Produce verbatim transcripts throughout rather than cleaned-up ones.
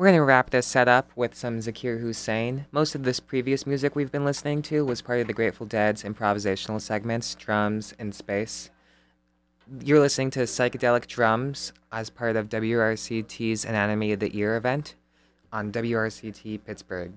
We're going to wrap this set up with some Zakir Hussain. Most of this previous music we've been listening to was part of the Grateful Dead's improvisational segments, Drums in Space. You're listening to Psychedelic Drums as part of W R C T's Anatomy of the Ear event on W R C T Pittsburgh.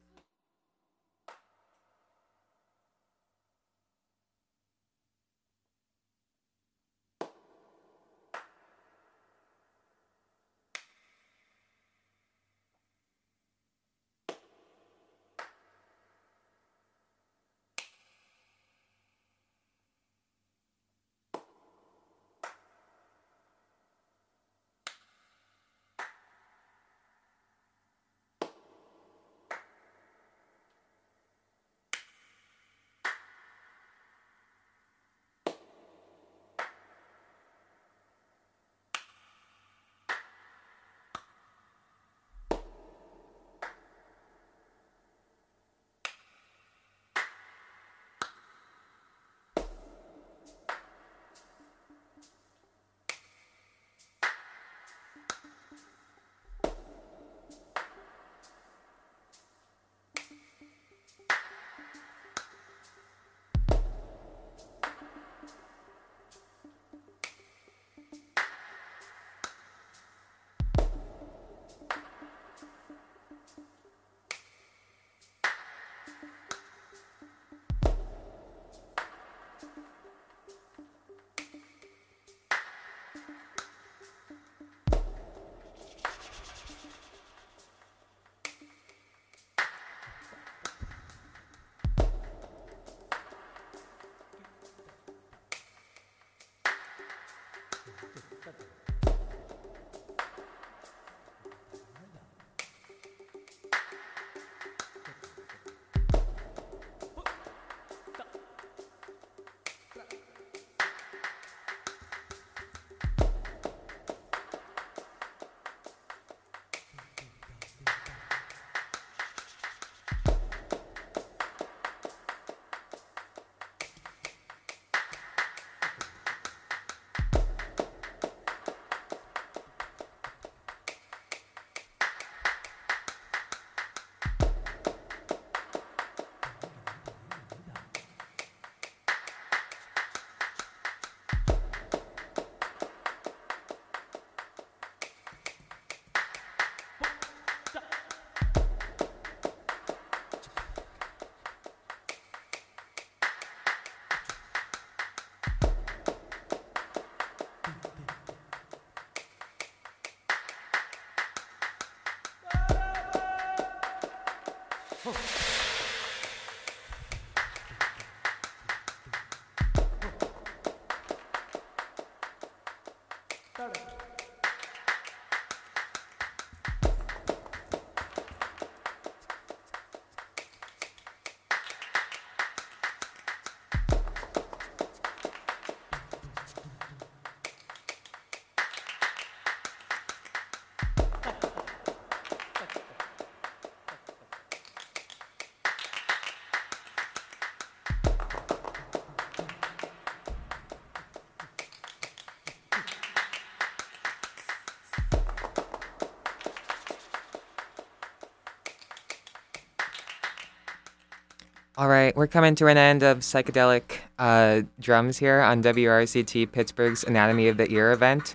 All right, we're coming to an end of Psychedelic uh, Drums here on W R C T Pittsburgh's Anatomy of the Ear event.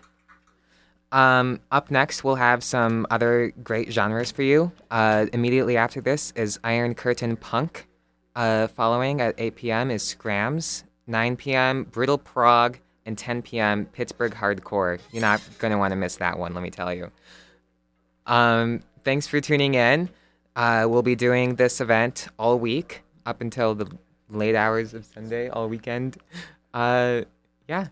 Um, up next, we'll have some other great genres for you. Uh, immediately after this is Iron Curtain Punk. Uh, following at eight p.m. is Scrams. nine p.m. Brutal Prog. And ten p.m. Pittsburgh Hardcore. You're not going to want to miss that one, let me tell you. Um, thanks for tuning in. Uh, we'll be doing this event all week, up until the late hours of Sunday, all weekend. Uh, yeah.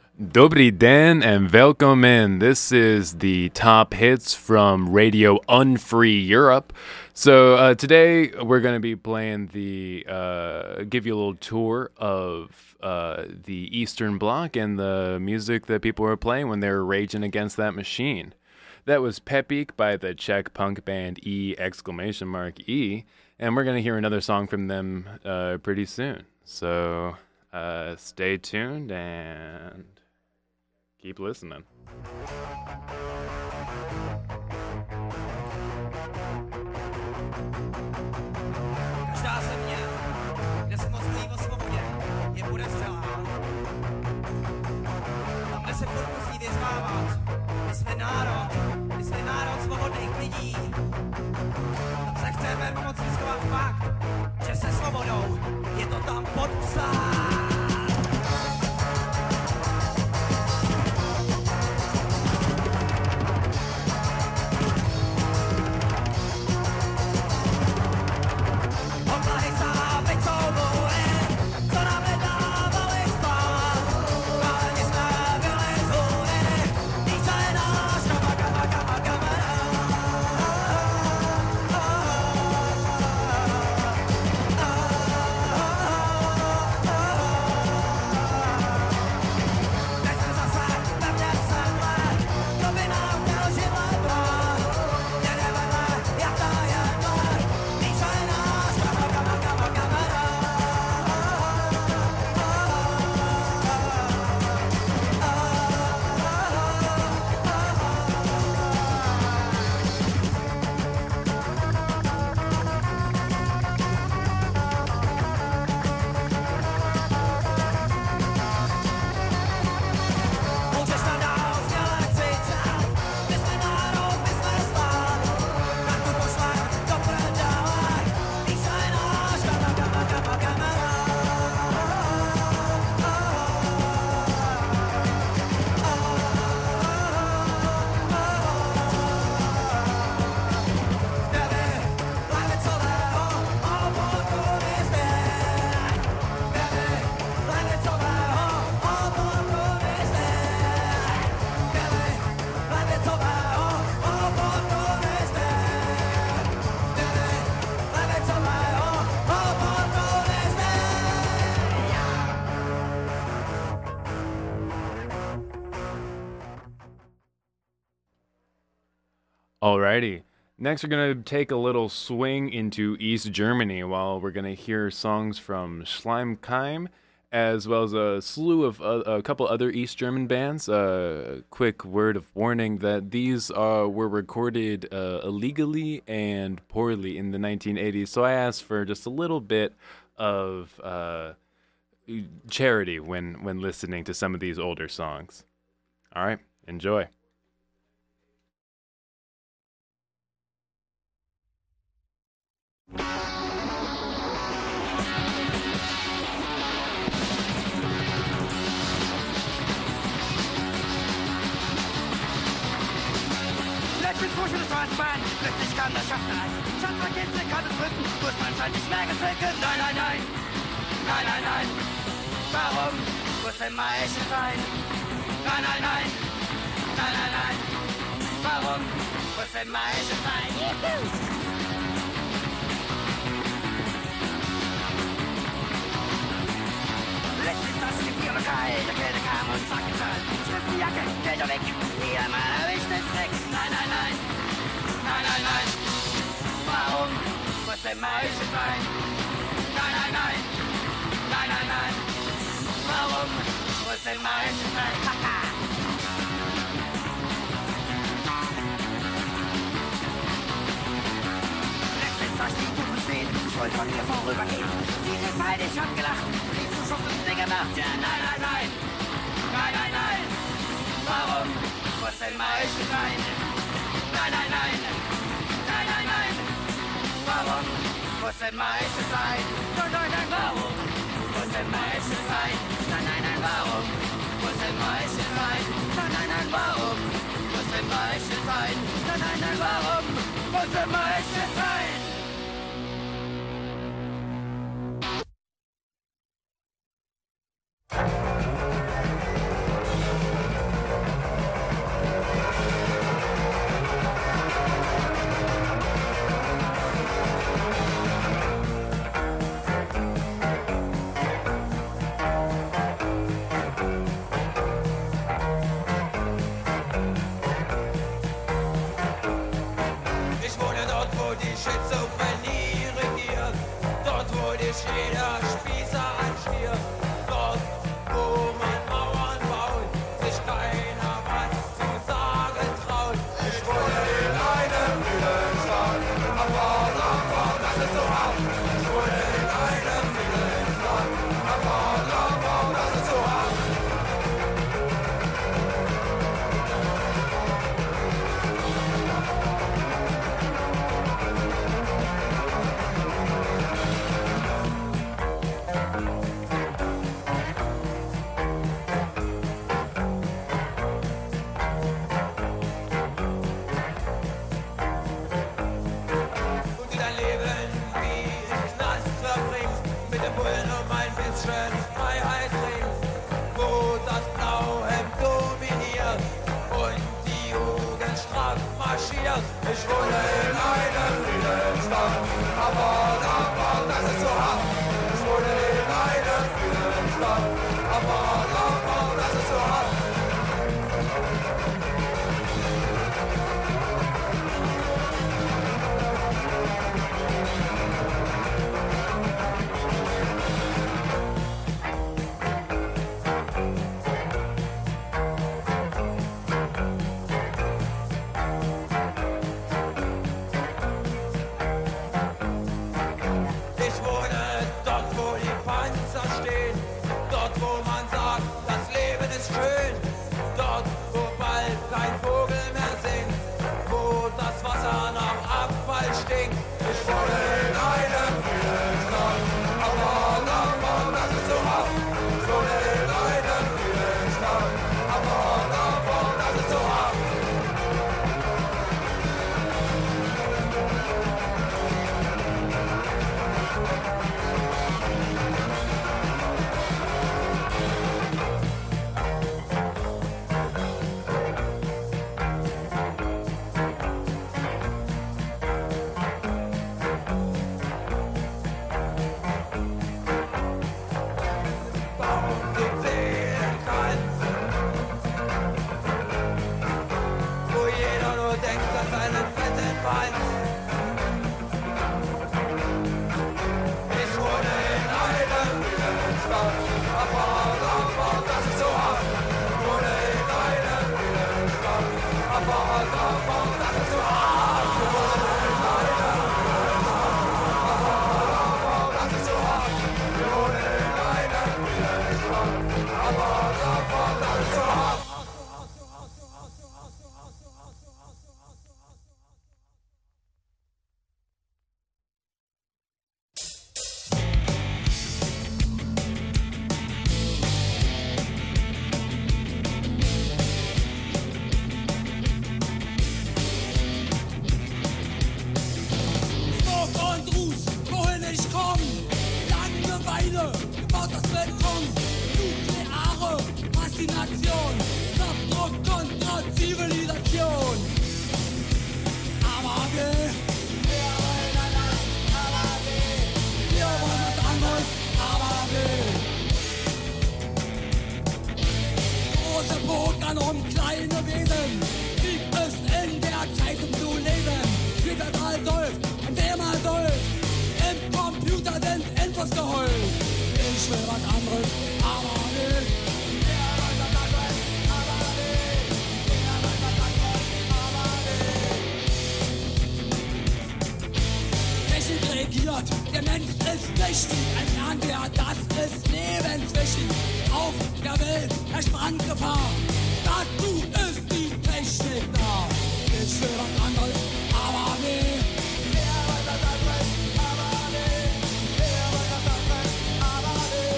Dobry den and welcome in. This is the top hits from Radio Unfree Europe. So uh, today we're going to be playing the, uh, give you a little tour of uh, the Eastern Bloc and the music that people were playing when they were raging against that machine. That was Pepik by the Czech punk band E exclamation mark E, and we're going to hear another song from them uh, pretty soon. So uh, stay tuned and keep listening. Každá země, kde se moc mluví o svobodě, je podezřelá. Tam, kde se furt musí vyznávat, my jsme národ, my jsme národ svobodných lidí. Tam se chceme pomoci schovat fakt, že se svobodou je to tam podpsat. Alrighty. Next, we're going to take a little swing into East Germany while we're going to hear songs from Schleimkeim, as well as a slew of uh, a couple other East German bands. A uh, quick word of warning that these uh, were recorded uh, illegally and poorly in the nineteen eighties, so I asked for just a little bit of uh, charity when, when listening to some of these older songs. All right, enjoy. Letztens fuhr ich mit der Straßenbahn, plötzlich kam der Schaffner an. Schatzverkehrt, kann es drücken, muss man halt nicht mehr gezwicken. Nein, nein, nein, nein, nein, nein. Warum muss immer Esche sein? Nein, nein, nein, nein, nein, nein. Warum muss immer Esche sein? Letztens saß ich im Bierlokal, der Kellner kam und sagte zahl. Schriftenjacke, Gelder weg, hier mal erwischt den Dreck. Nein, nein, nein, nein, nein, nein. Warum muss immer Esche sein? Nein, nein, nein, nein, nein, nein. Warum muss immer Esche sein? Haha. Letztens sah ich die Kuchen stehen, ich wollte von ihr vorübergehen. Sie rief halt, ich hab gelacht, rief du schon fünf Dinge gemacht. Ja, nein, nein, nein, nein, nein, nein. Warum muss immer Esche sein? Nein, nein, nein, nein, nein, nein. Warum muss immer Esche sein? Nein, nein, nein, warum muss immer Esche sein? Nein, nein, nein, warum muss immer Esche sein? Nein, nein, nein, warum muss immer Esche sein? Nein, nein, nein, warum muss immer Esche sein? Pokern um kleine Wesen, gibt es in der Zeitung zu lesen. Twitter mal Dolf, und der mal Dolf, im Computer sind Infos geheult. Ich will was anderes, aber nicht. Der will was anderes, aber nicht. Der will was anderes, aber nicht. Technik regiert, der Mensch ist wichtig. Ein Fernseher, das ist lebenswichtig. Auf der Welt herrscht Brandgefahr. Dazu ist die Technik da. Ich will was anderes, aber nicht. Der will was anderes, aber nicht. Der will was anderes, aber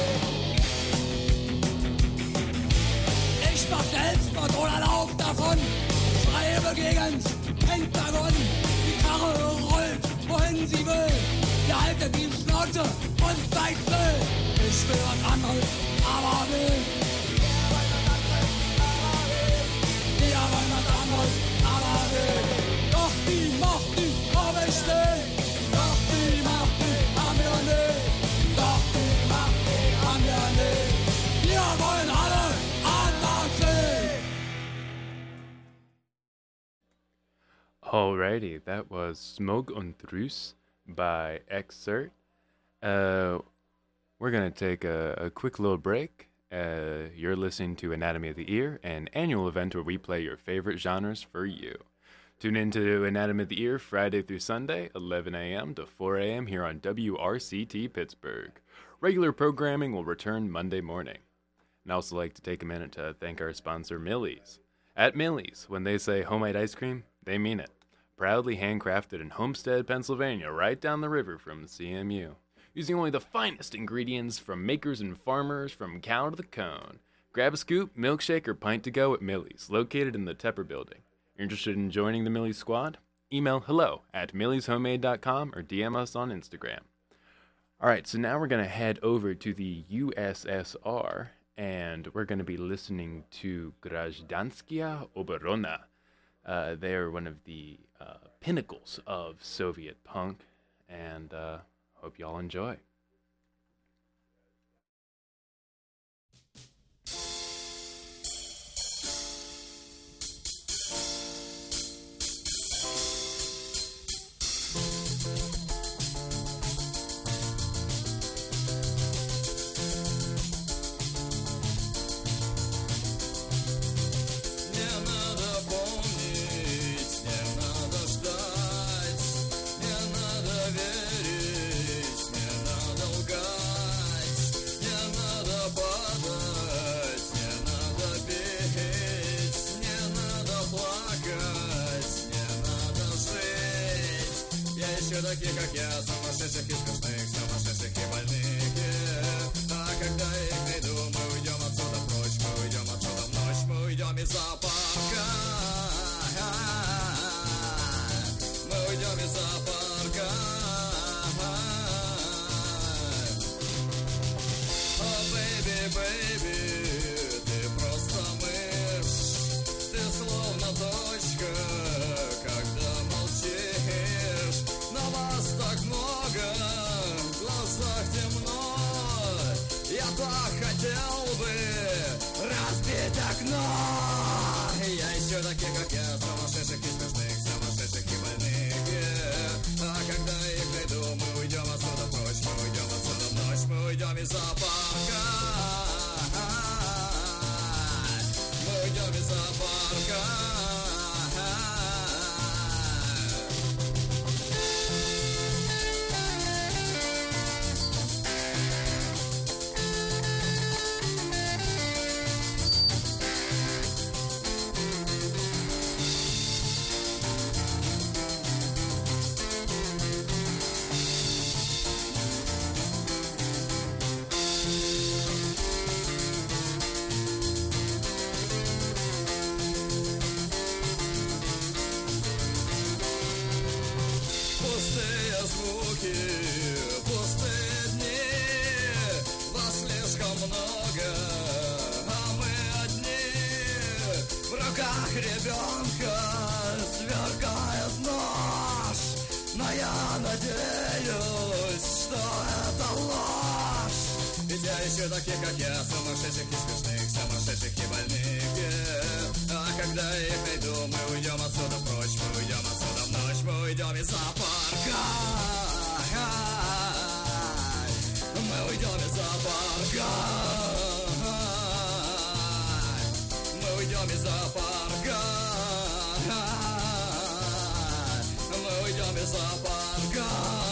nicht. Ich mach Selbstmord oder lauf davon. Schreibe gegen's Pentagon. Die Karre rollt, wohin sie will. Ihr haltet die Schnauze und seid still. Ich will was anderes, aber nicht. Der will was anderes, aber nicht. Der will was anderes, aber nicht. Doch die Macht, die hab ich nicht. Doch die Macht, die haben wir nicht. Doch die Macht, die haben wir nicht. Wir wollen alle anders sehen. Alrighty, that was Smoke und Rus by Exert. Uh, we're going to take a, a quick little break. Uh, you're listening to Anatomy of the Ear, an annual event where we play your favorite genres for you. Tune in to Anatomy of the Ear Friday through Sunday, eleven a.m. to four a.m. here on W R C T Pittsburgh. Regular programming will return Monday morning. And I'd also like to take a minute to thank our sponsor, Millie's. At Millie's, when they say homemade ice cream, they mean it. Proudly handcrafted in Homestead, Pennsylvania, right down the river from C M U. Using only the finest ingredients from makers and farmers from cow to the cone. Grab a scoop, milkshake, or pint to go at Millie's, located in the Tepper building. You're interested in joining the Millie's squad? Email hello at millies homemade dot com or D M us on Instagram. Alright, so now we're going to head over to the U S S R, and we're going to be listening to Grazdanskia Oborona. Uh, they are one of the uh, pinnacles of Soviet punk, and uh, hope y'all enjoy. Таких, как я, сумасшедших и смешных, сумасшедших и больных, yeah. А когда их найду, мы уйдем отсюда прочь, мы уйдем отсюда в ночь, мы уйдем из зоопарка. Мы уйдем из зоопарка. Oh, baby, baby, ты просто мышь, ты словно точка, когда молчишь. На вас так много, в глазах темно. Я так хотел бы разбить окно. Я ищу таких, как я, сумасшедших и смешных, сумасшедших и больных, yeah. А когда их найду, мы уйдем отсюда прочь, мы уйдем отсюда в ночь, мы уйдем из зоопарка. Мы уйдем из зоопарка. Ребенка свергает нож, но я надеюсь, что это ложь. Ведь я еще таких, как я, сумасшедших и смешных, сумасшедших и больных. А когда я их найду, мы уйдем отсюда прочь, мы уйдем отсюда в ночь, мы уйдем из зоопарка. Мы уйдем из зоопарка. Мы уйдем из зоопарка. Мы уйдем из зоопарка.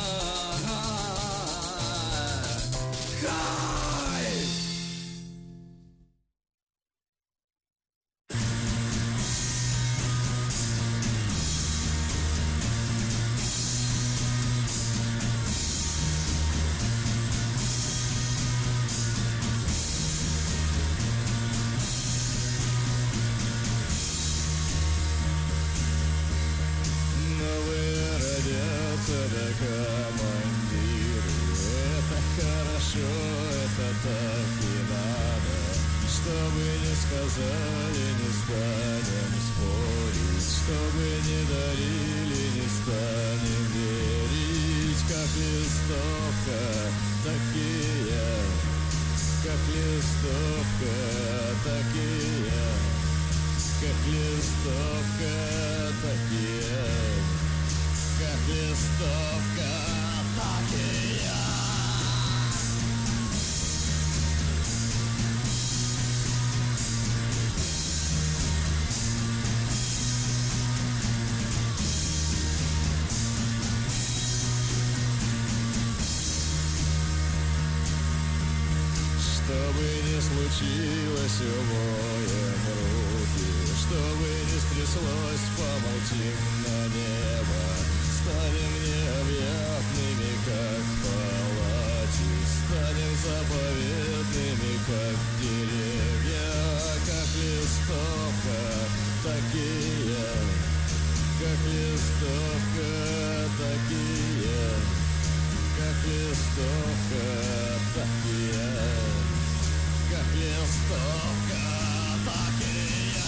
Случилось, умоем руки, чтобы не стряслось, помолчим на небо, станем необъятными, как палачи, станем заповедными, как деревья, как листовка, такие, как листовка, такие, как листовка, такие. Как листовка, так и я.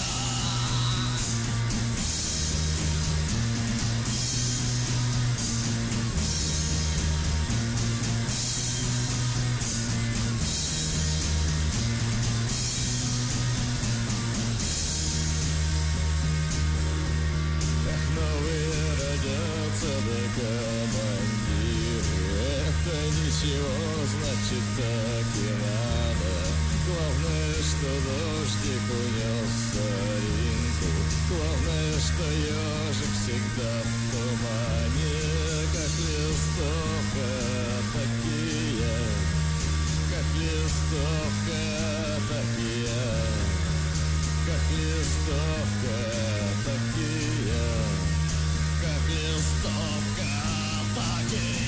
Как новые родятся, да командиры, это ничего, значит, так и надо. Главное, что дождик унес соринку. Главное, что ежик всегда в тумане. Как листовка, такие, как листовка, такие, как листовка, такие, как листовка, такие.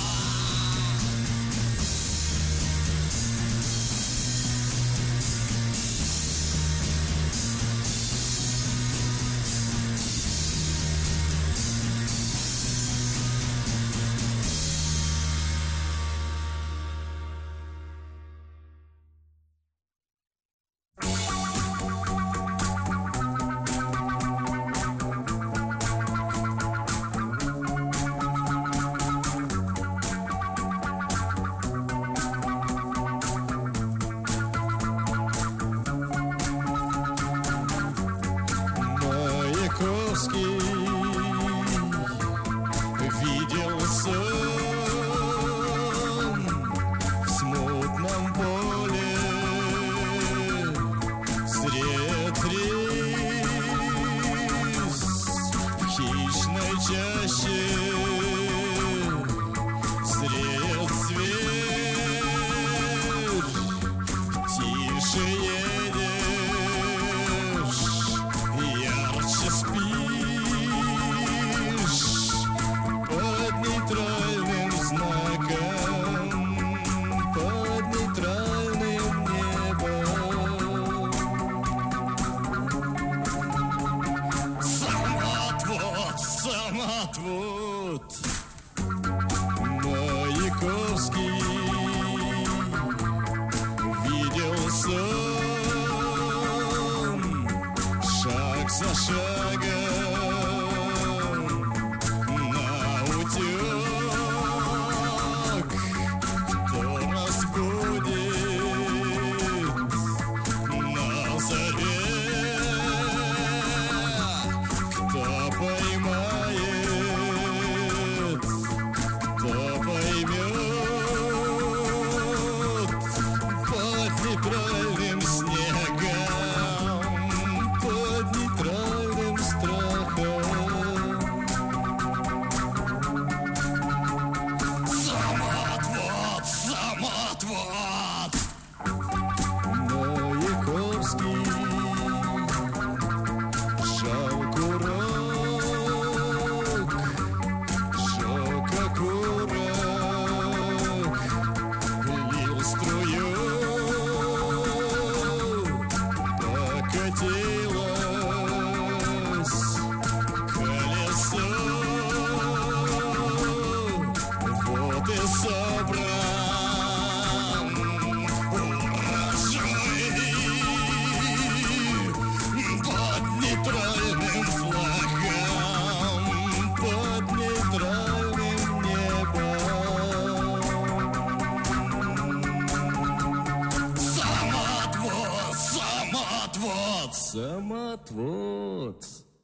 Видел сон в смутном поле сред рис в хищной чаще сред зверь тише едешь, ярче спишь под нейтральным знаком, под нейтральным небом. Самотвод, самотвод, Маяковский видел сон шаг за шагом наутек. Кто разбудит вот.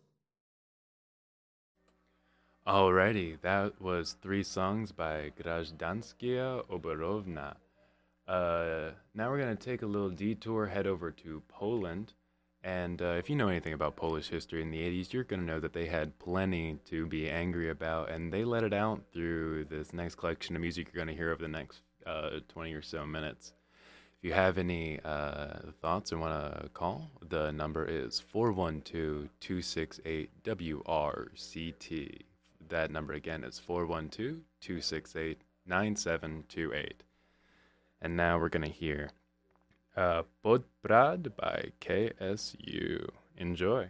Alrighty, that was three songs by Grazdanskia Oborovna. Uh, now we're going to take a little detour, head over to Poland. And uh, if you know anything about Polish history in the eighties, you're going to know that they had plenty to be angry about, and they let it out through this next collection of music you're going to hear over the next uh, twenty or so minutes. If you have any uh, thoughts and want to call, the number is four one two, two six eight, W R C T. That number again is four one two, two six eight, nine seven two eight. And now we're going to hear uh, Podbrad by K S U. Enjoy.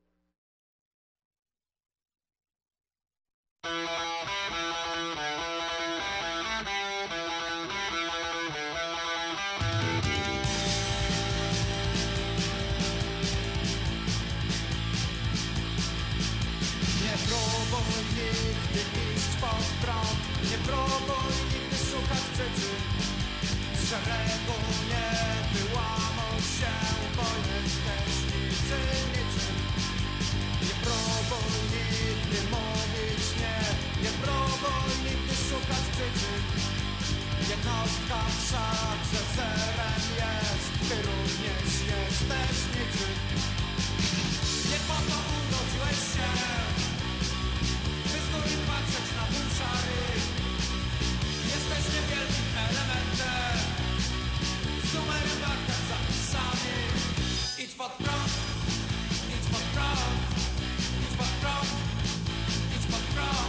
Nie próbuj nigdy iść pod prąd, nie próbuj nigdy szukać przyczyn. Z szeregu nie wyłamuj się, bo jesteś niczym, niczym. Nie próbuj nigdy mówić nie, nie próbuj nigdy szukać przyczyn. Jednostka wszakże zerem jest, ty również jesteś niczym. Nie po to urodziłeś się, by z góry patrzeć na dół szary. Jesteś niewielkim elementem, z numerem barka zapisany. Idź pod prąd, idź pod prąd, idź pod prąd, idź pod prąd.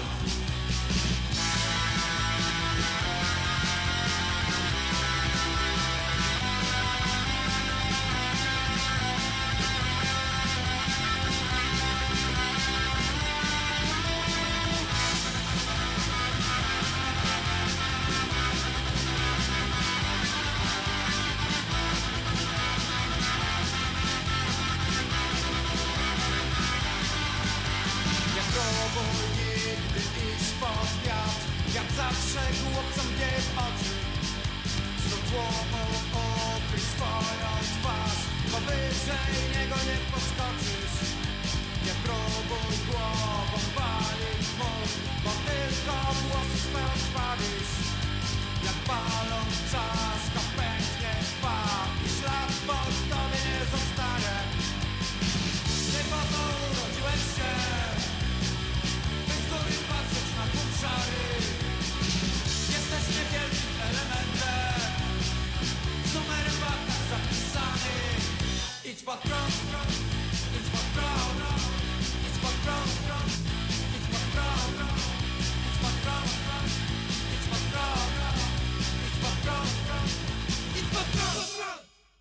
Jak zawsze chłopcom wie w oczy. Znów głową ukryj swoją twarz, bo wyżej niego nie podskoczysz. Nie próbuj głową walić mur, bo tylko włosy swe odpalisz. Jak balon czaska pęknie trwa i ślad po tobie nie zostanie. Nie po to urodziłeś się, by z góry patrzeć na pół szary. Jesteś niewielkim elementem, z numerem barka zapisany. Idź pod prąd, idź pod prąd, idź pod prąd, idź pod prąd, idź pod prąd, idź pod prąd, idź pod prąd, idź pod prąd.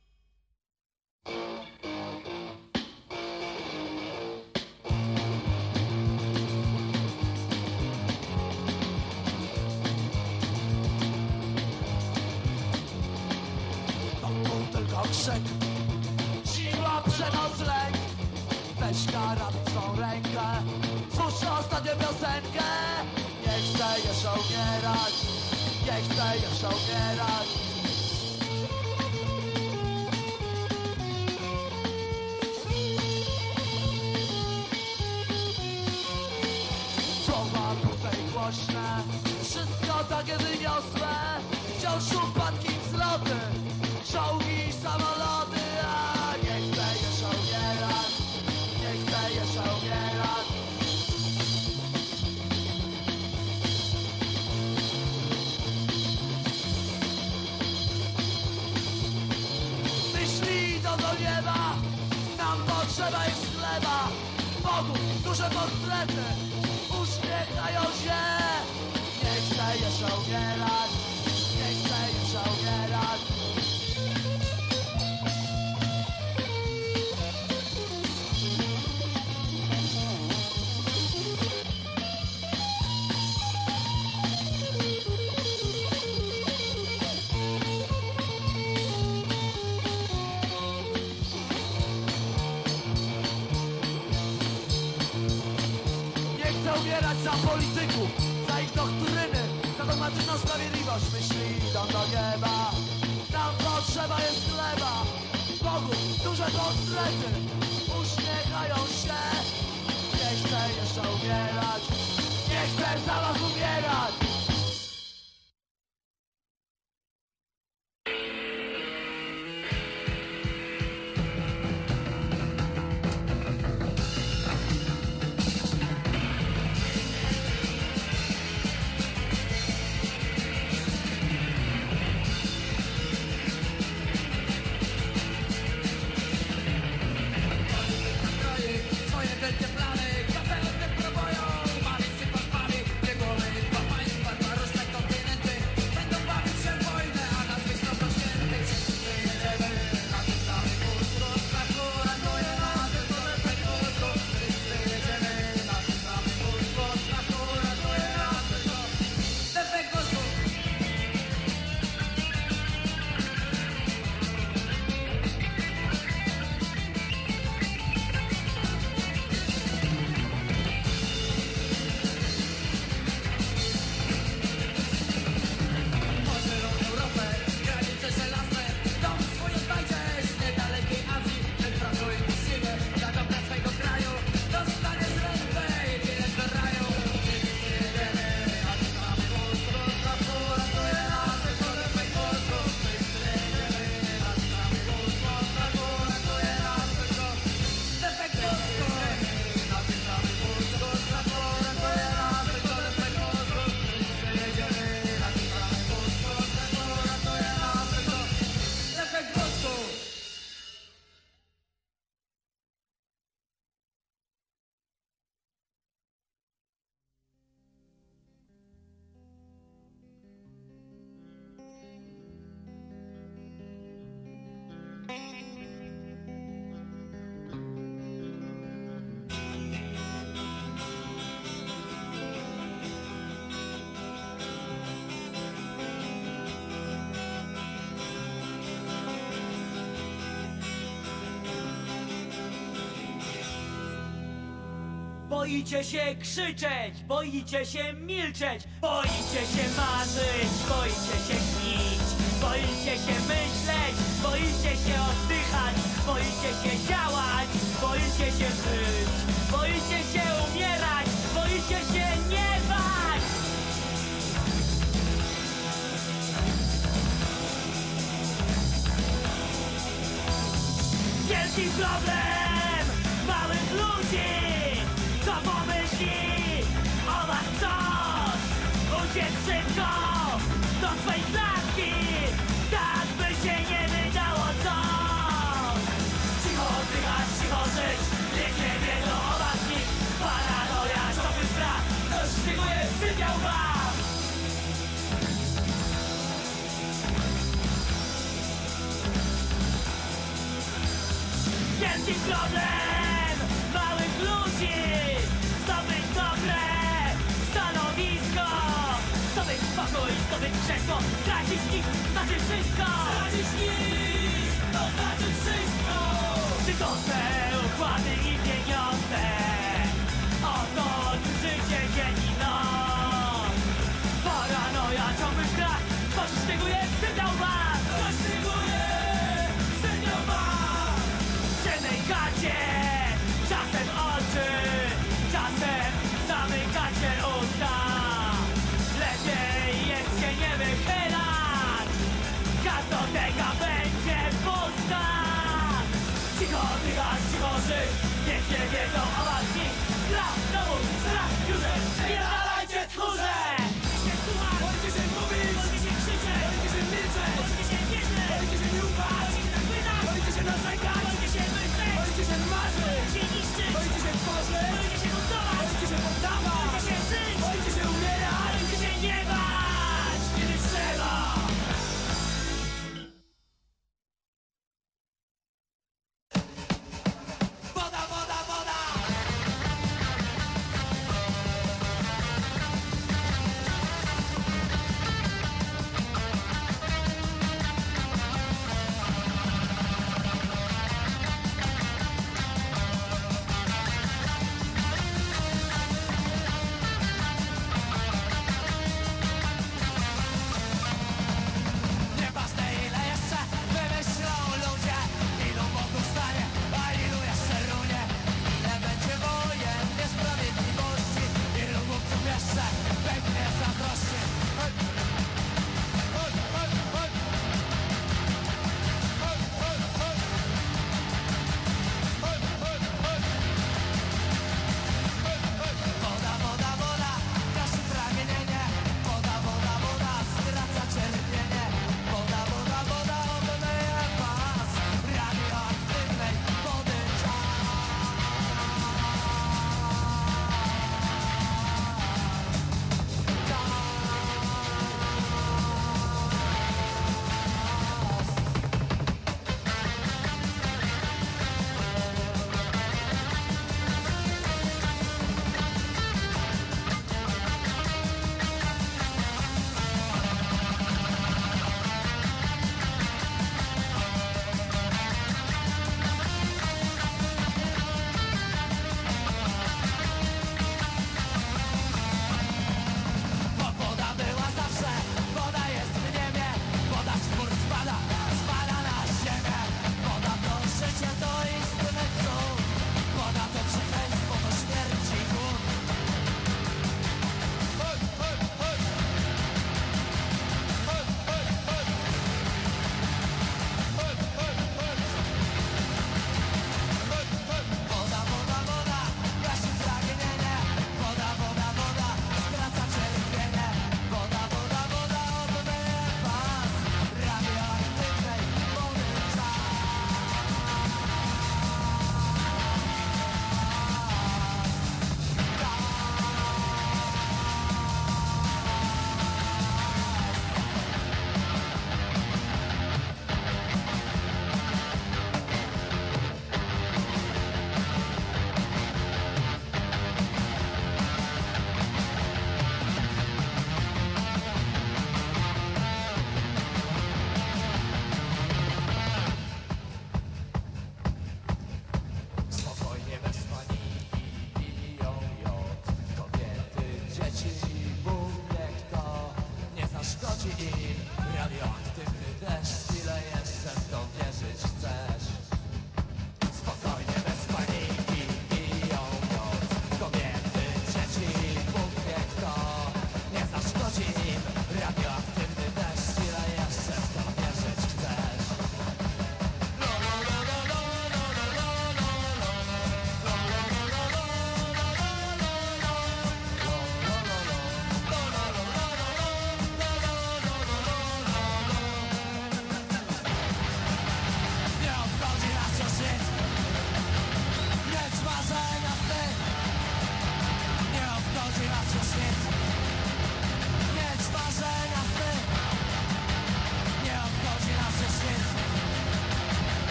Krzyk, siła, przemoc, lęk. Weź karabicą rękę, słyszę ostatnią piosenkę. Nie chcę jeszcze umierać, nie chcę jeszcze umierać. Słowa proste i głośne, wszystko takie wyniosłe. Wciąż upadki i wzloty, czołgi i samoloty. A nie chcę jeszcze umierać, nie chcę jeszcze umierać. Myśli idą do nieba, nam potrzeba jest chleba. Bogu duże portrety uśmiechają się. Nie chcę jeszcze umierać, nie chcę jeszcze umierać. Umierać za polityków, za ich doktryny, za dogmatyczną sprawiedliwość. Myśli idą do nieba, nam potrzeba jest chleba. Bogu duże portrety uśmiechają Boicie się krzyczeć, boicie się milczeć, boicie się marzyć, boicie się śnić, boicie się myśleć, boicie się oddychać, boicie się działać, boicie się żyć, boicie się umierać, boicie się nie bać. Wielki problem małych ludzi, co pomyśli o was ktoś. Uciec szybko do swej klatki, tak by się nie wydało coś. Cicho oddychać, cicho żyć, niech nie wiedzą o was nic. Paranoja, ciągły strach, ktoś szpieguje, sypiał was. Wielki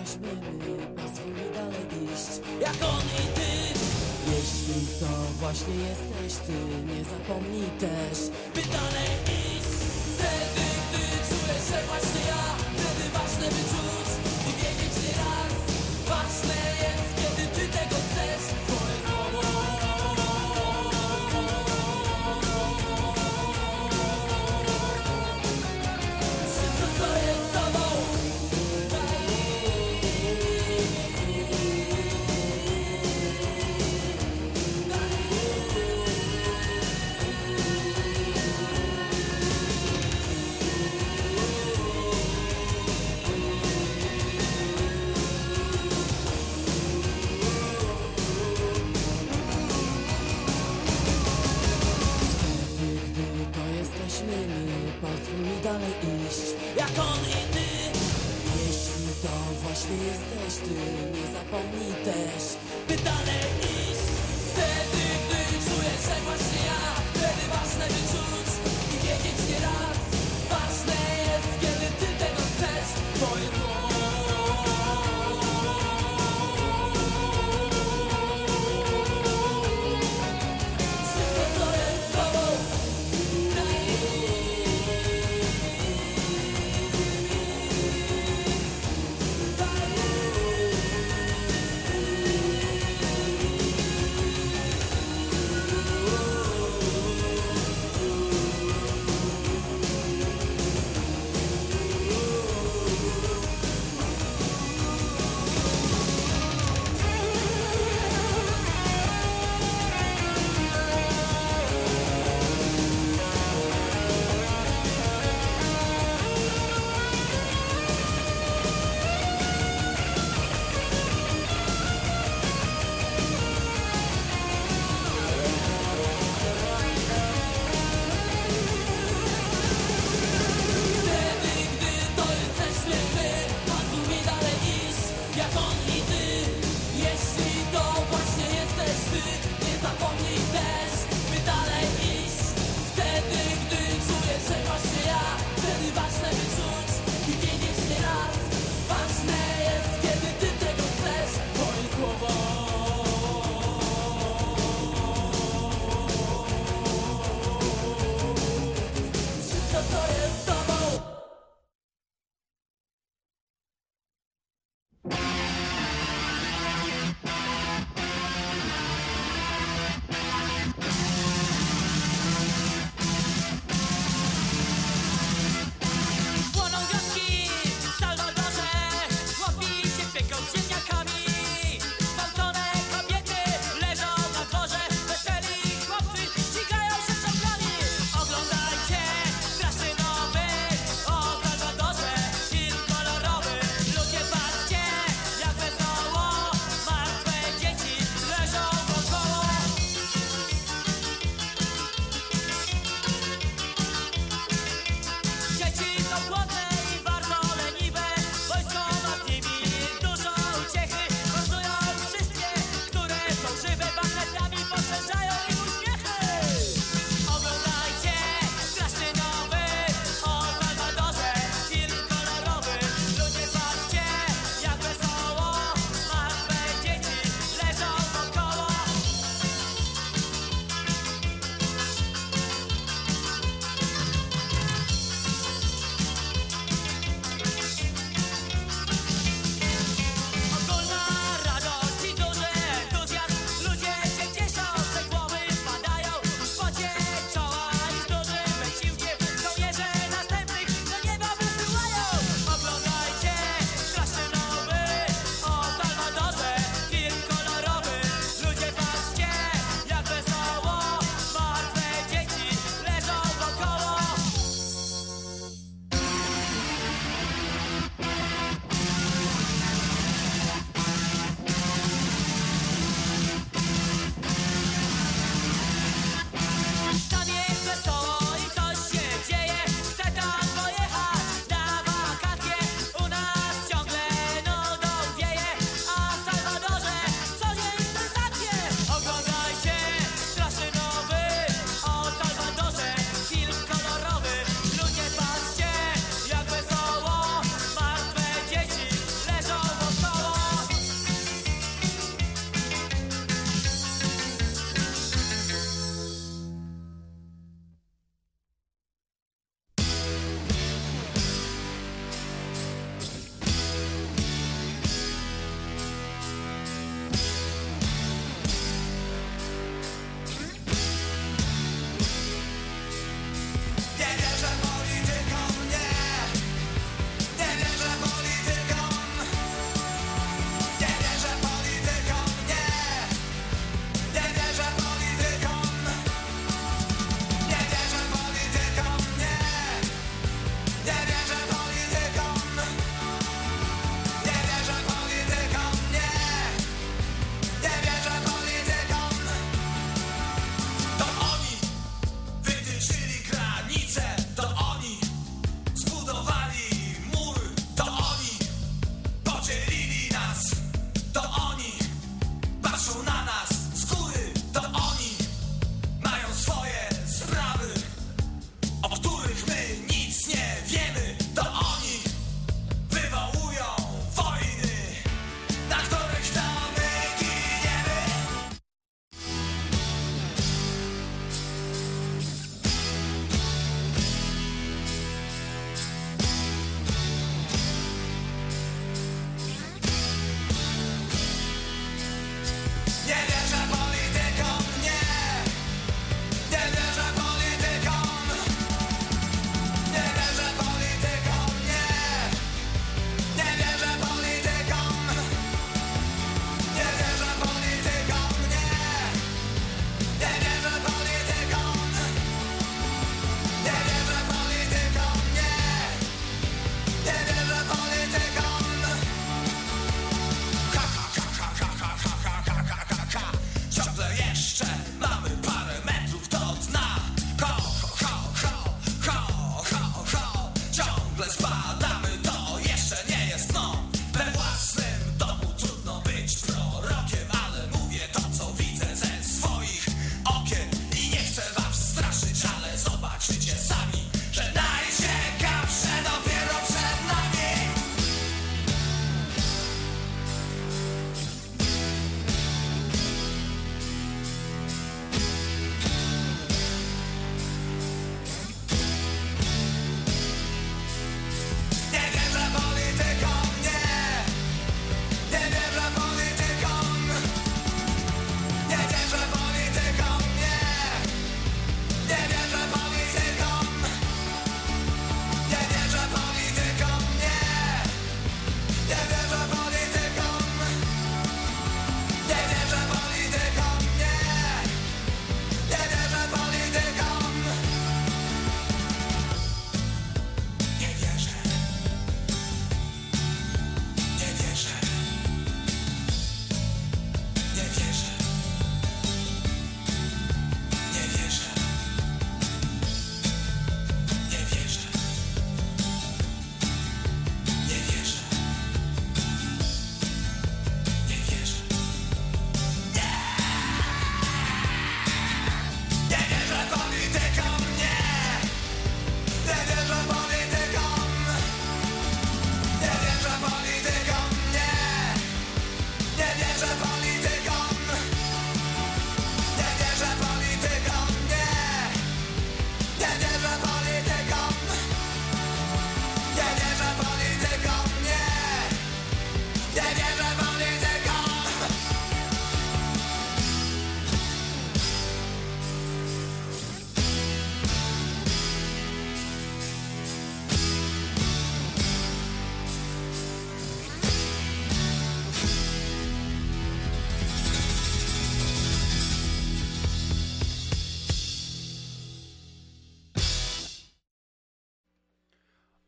jesteśmy my, pozwól mi dalej iść jak on i ty. Jeśli to właśnie jesteś ty, nie zapomnij też, by dalej iść. Wtedy, gdy czujesz, że właśnie ja, wtedy ważne by czuć i wiedzieć nie raz. Ważne jest, kiedy ty tego chcesz, twoje słowo. Wszystko, co jest z tobą. Pozwól mi dalej iść jak on i ty. Jeśli to właśnie jesteś ty, nie zapomnij też, by dalej iść. Wtedy, gdy czujesz, że właśnie ja, wtedy ważne by czuć i wiedzieć nie raz. Ważne jest, kiedy ty tego chcesz, twoje słowo. Wszystko, co jest z tobą.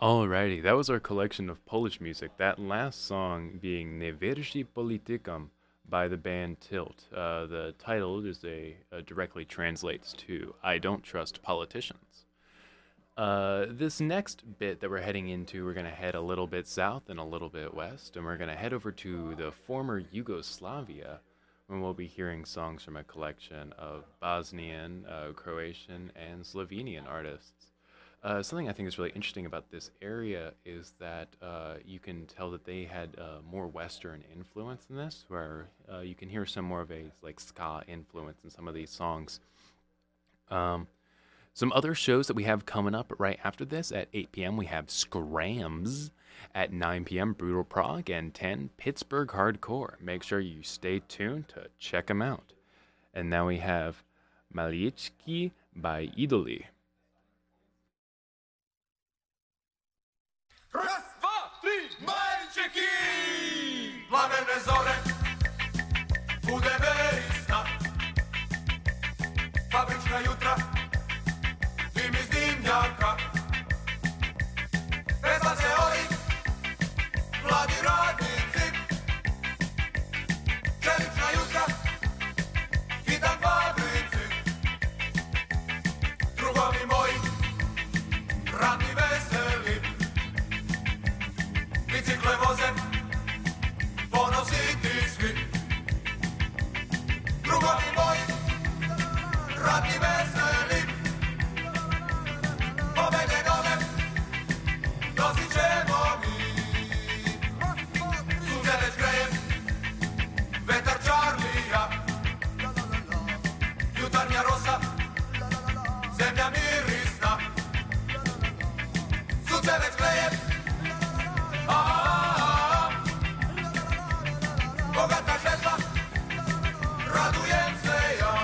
Alrighty, that was our collection of Polish music. That last song being Nie wierzy politykom by the band Tilt. Uh, the title is a uh, directly translates to "I don't trust politicians." Uh, this next bit that we're heading into, we're going to head a little bit south and a little bit west, and we're going to head over to the former Yugoslavia, when we'll be hearing songs from a collection of Bosnian, uh, Croatian, and Slovenian artists. Uh, something I think is really interesting about this area is that uh, you can tell that they had uh, more Western influence in this, where uh, you can hear some more of a like ska influence in some of these songs. Um, some other shows that we have coming up right after this at eight p.m. we have Scrams. At nine p.m. Brutal Prog, and ten Pittsburgh Hardcore. Make sure you stay tuned to check them out. And now we have Maliczki by Idoli. Raz, dwa, tri, Maliczki! Plamene zore, budeverista, fabrička jutra, dim iz dimnjaka, Vesla se ori, mladi radnici, čelična jutra, hitan fabrici, drugovi moji, radni veseli, bicikle voze, ponositi svi. Drugovi moji, radni veseli, pobede nove, nosit ćemo mi. Sunce već greje, vetar Charlija, jutarnja rosa, zemlja mirisna. Sunce već greje, a bogata žetva, radujem se ja.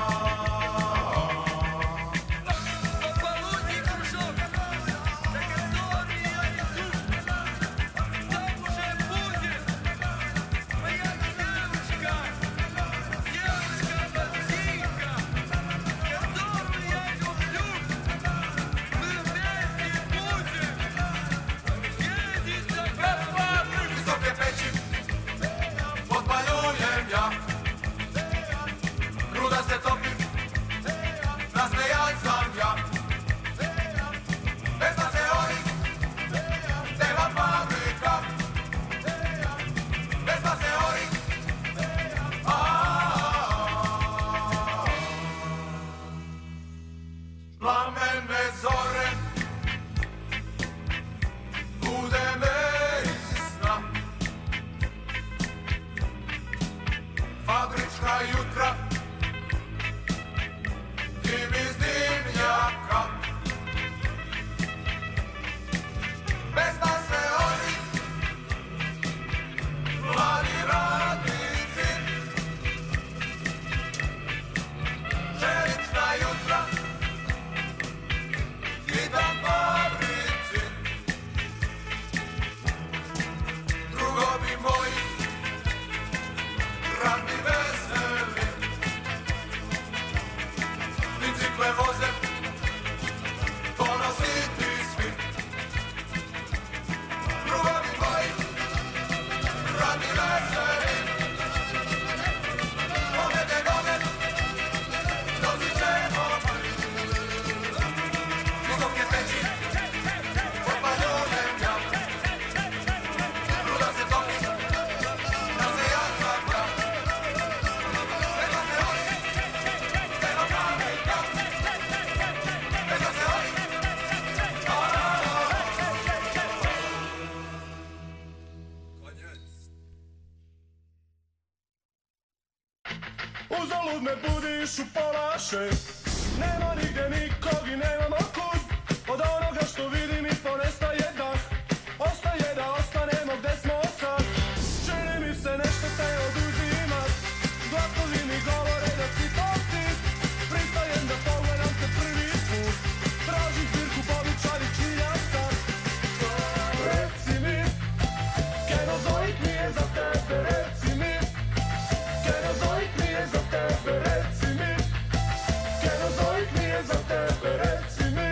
Visoke peći, podpaljujem ja. Ruda se topi, nasmejan sam ja. Vesna se ori, nema fabrika. Vesna se ori, a-a-a. Plamene zore, bude me isna. Fabrička jutra, dim iz dimnjaka. Vesna se ori, mladi radnici, čelična jutra, hitan fabrici. Drugovi moji, radni veseli, bicikle voze, ponositi svi. Drugovi moji, radni veseli, pobede nove, nosit ćemo mi. Visoke peći, podpaljujem ja. Ruda se topi, nasmejan sam ja. Vesna se ori, nema fabrika. Vesna se ori, a-a-a. Uzalud me budiš u pola šest. Nema nigde nikog i nemamo kud. Od onoga što vidim i ponestaje dah. Ostaje da ostanemo gde smo sad. Čini mi se nešto te oduzimat. Glasovi mi govore da si to ti. Pristajem da pogledam te prvi put. Tražim zbirku povičari čiljaca. Reci mi, Kenozoik mi je za tebe. Reci mi, Kenozoik mi je za tebe. Reci mi, Kenozoik mi je za tebe. Reci mi.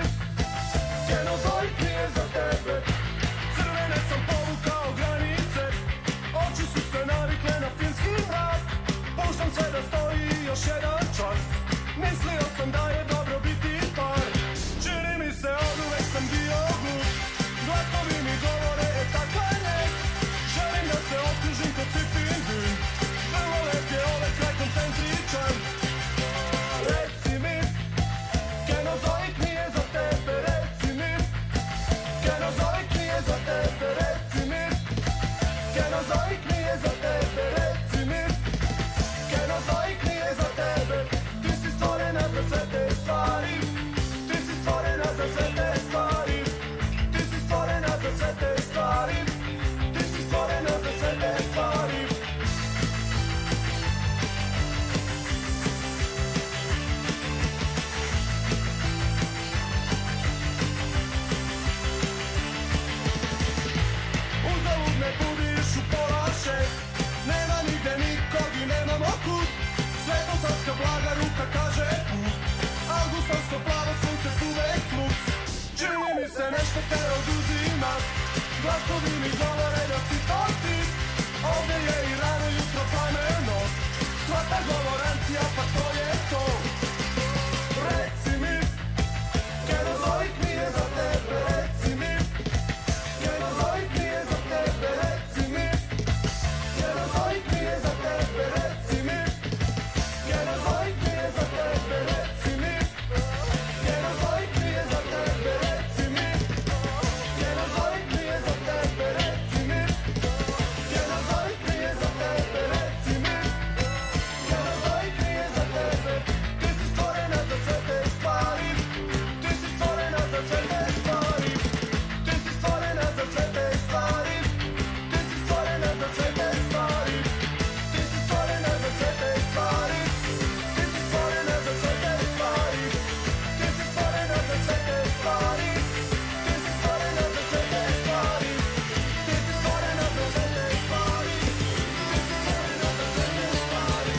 ništa te oduzimat. Glasovi mi govore da si to ti. Ovdje je i rano jutro plameno. Sva ta govorancija pa to je to. Reci mi, Genozoik nije za tebe. Reci mi, Genozoik nije za tebe. Reci mi, Genozoik nije za tebe. Reci mi, Genozoik nije za tebe. Reci mi, Genozoik nije za tebe. Reci mi, Genozoik nije za tebe. Reci mi, Genozoik nije za tebe. Reci mi, Genozoik nije za tebe. Ti si stvorena za sve te stvari. Ti si stvorena za sve te stvari. Ti si stvorena za sve te stvari. Ti si stvorena za sve te stvari. Ti si stvorena za sve te stvari. Ti si stvorena za sve te stvari. Ti si stvorena za sve te stvari. Ti si stvorena za sve te stvari. Ti si stvorena za sve te stvari. Ti si stvorena za sve te stvari.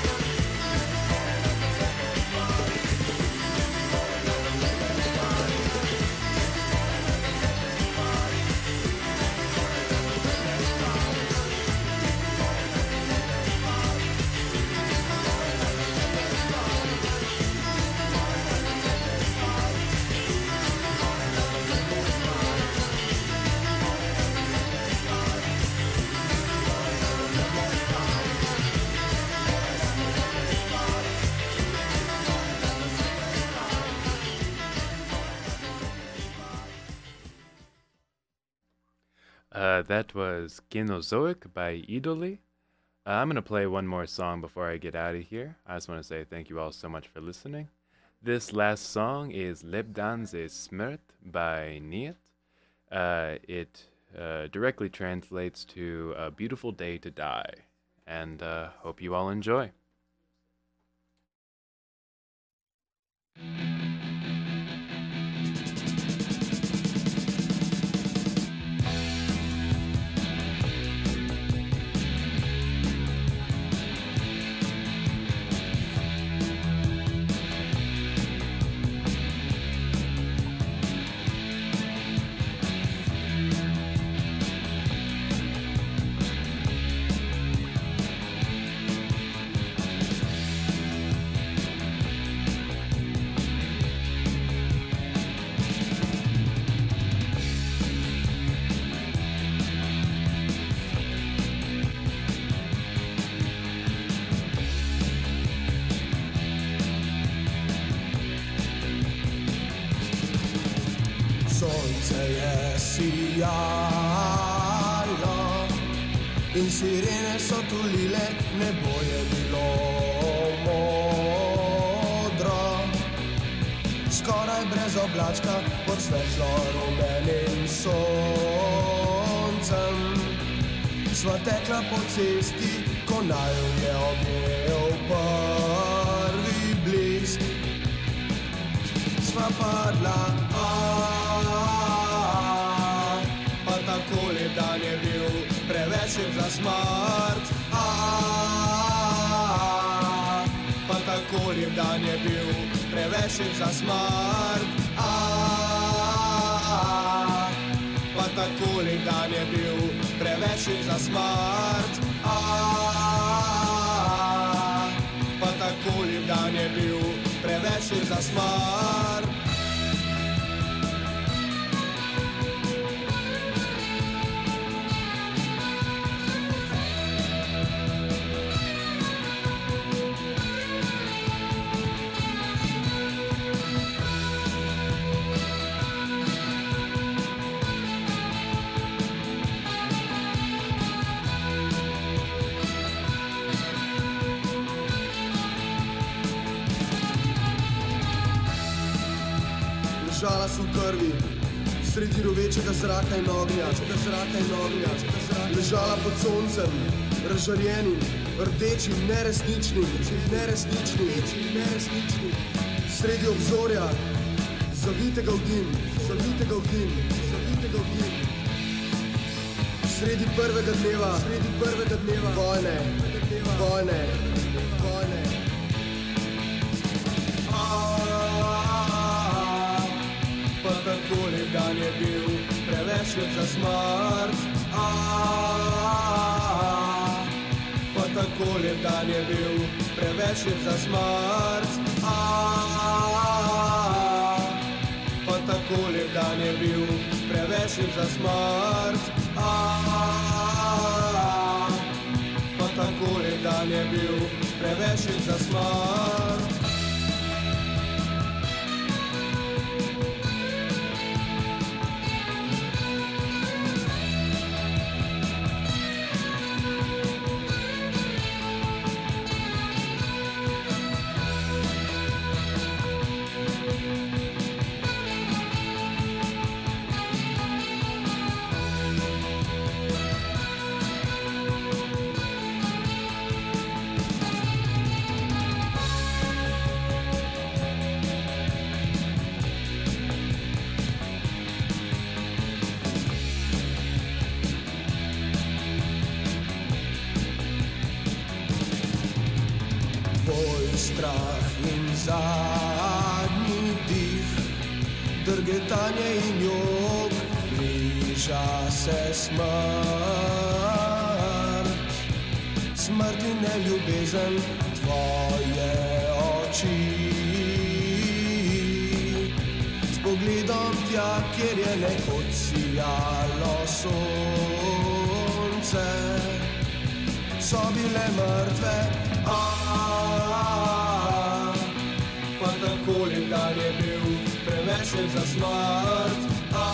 Uh, that was Genozoik by Idoli. Uh, I'm going to play one more song before I get out of here. I just want to say thank you all so much for listening. This last song is Lebdan ze Smrt by Niet. Uh, it uh, directly translates to A Beautiful Day to Die. And uh, hope you all enjoy. Sonce je sijalo in sirene so tulile, nebo je bilo modro. Skoraj brez oblačka pod svetlo rumenim soncem sva tekla po cesti, ko naju je objel prvi blisk. Sva padla, a, pa tako lep dan je bil, preveč lep za smrt. A, pa tako lep dan je bil, preveč lep za smrt. A, pa tako lep dan je bil, preveč lep za smrt. A, pa tako lep dan je bil, preveč lep za smrt. Ležala sem v krvi, sredi rovečega zraka in ognja, zraka in ognja, ležala pod soncem, razžarjenim, rdečim, neresničnim, neresničnim, neresničnim, sredi obzorja, zavitega v dim, zavitega v dim, zavitega v dim, sredi prvega dneva, sredi prvega dneva, vojne, vojne, vojne. Pa tako lep dan je bil, preveč lep za smrt. A, pa tako lep dan je bil, preveč lep za smrt. A, pa tako lep dan je bil, preveč lep za smrt. A, pa tako lep dan je bil, preveč lep za smrt. Strah in zadnji dih, drgetanje in jog, bliža se smrt. Smrt in neljubezen, tvoje oči. S pogledom tja, kjer je nekoč sijalo sonce, so bile mrtve. A, pa tako lep dan je bil, preveč lep za smrt.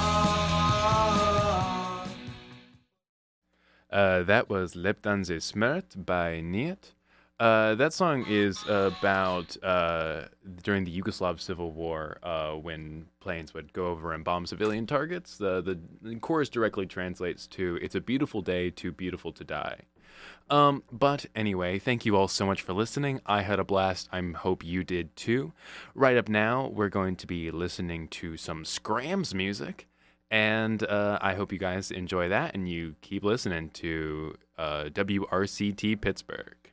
Uh, that was Leptanze Smrt by Niet. Uh, that song is about uh, during the Yugoslav Civil War uh, when planes would go over and bomb civilian targets. The, the, the chorus directly translates to, "It's a beautiful day, too beautiful to die." Um, but anyway, thank you all so much for listening. I had a blast. I hope you did too. Right up now, we're going to be listening to some Scrams music. And uh, I hope you guys enjoy that and you keep listening to uh, W R C T Pittsburgh.